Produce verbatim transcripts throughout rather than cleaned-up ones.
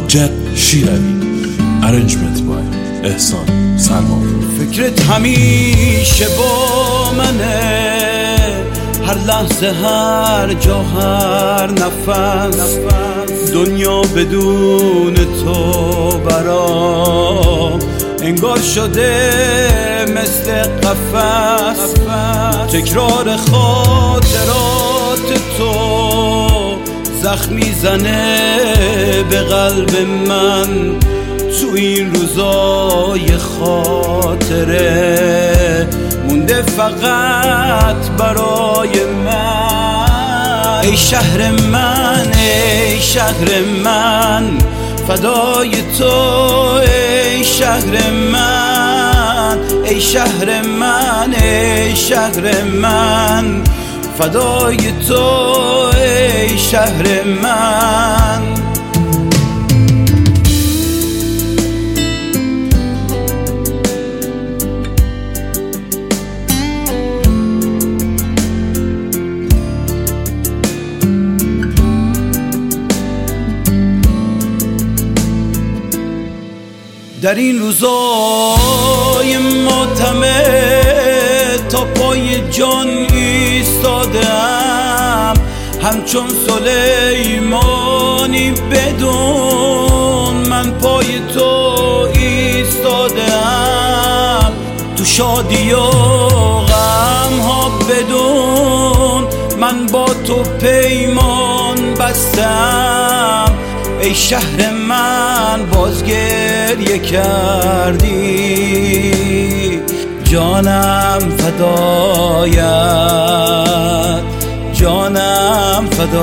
جد شیروی. Arrangement by احسان سلمان. فکرت همیشه با منه، هر لحظه هر جا هر نفس، دنیا بدون تو برام انگار شده مثل قفس. تکرار خاطرات تو زخم میزنه به قلب من، تو این روزای خاطره مونده فقط برای من. ای شهر من، ای شهر من، فدای تو ای شهر من. ای شهر من، ای شهر من، فدای تو ای شهر من. در این روزای ماتمه تا پای جان ایستادم، همچون سلیمانی بدون من پای تو ایستادم. تو شادی و غم ها بدون من با تو پیمان بستم. ای شهر من باز گریه کردی، جانم فدایت، جانم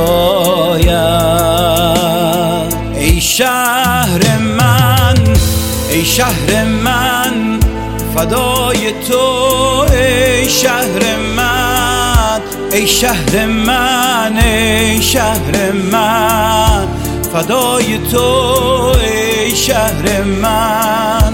فدایت. ای شهر من، ای شهر من، فدای تو ای شهر من. ای شهر من، ای شهر من، فدای تو ای شهر من.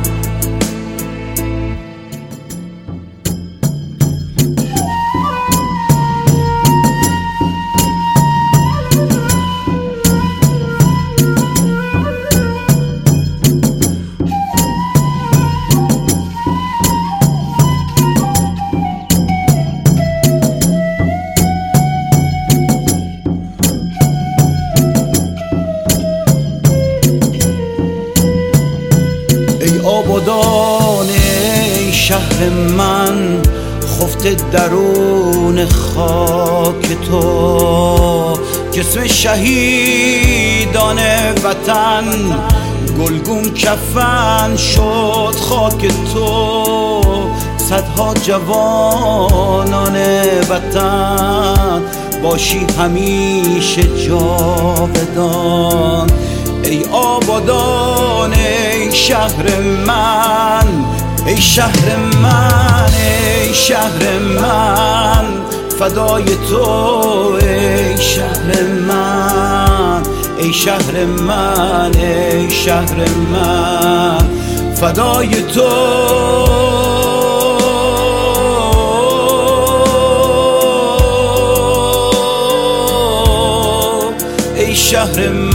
آبادان ای شهر من، خفته درون خاک تو، جسم شهیدان وطن گلگون کفن شد خاک تو. صدها جوانان وطن باشی همیشه جاودان. ای آبادان ای شهر من، ای شهر من، ای شهر من، فدای تو ای شهر من. ای شهر من، ای شهر من، فدای تو ای شهر من.